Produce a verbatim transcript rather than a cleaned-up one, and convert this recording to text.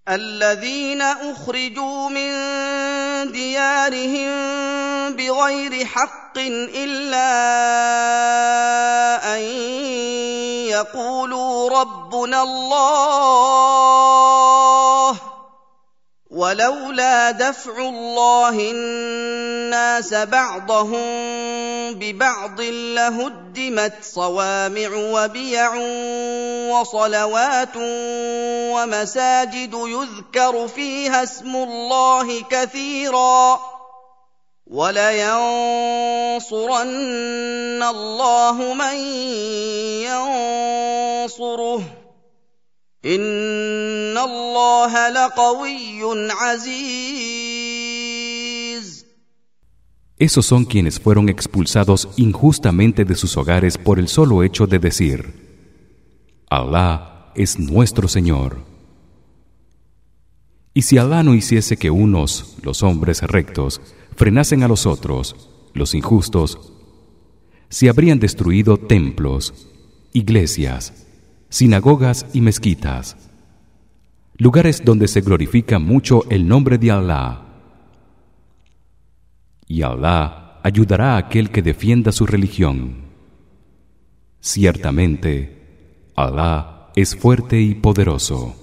الذين أخرجوا من ديارهم بغير حق إلا أن يقولوا ربنا الله ولولا دفع الله الناس بعضهم ببعض لهدمت صوامع وبيع وصلوات ومساجد يذكر فيها اسم الله كثيرا ولينصرن الله من ينصره إن الله لقوي عزيز. Esos son quienes fueron expulsados injustamente de sus hogares por el solo hecho de decir: Alá es nuestro Señor. Y si Alá no hiciese que unos, los hombres rectos, frenasen a los otros, los injustos, se habrían destruido templos, iglesias, sinagogas y mezquitas, lugares donde se glorifica mucho el nombre de Alá. Y Alá ayudará a aquel que defienda su religión. Ciertamente, Alá es fuerte y poderoso.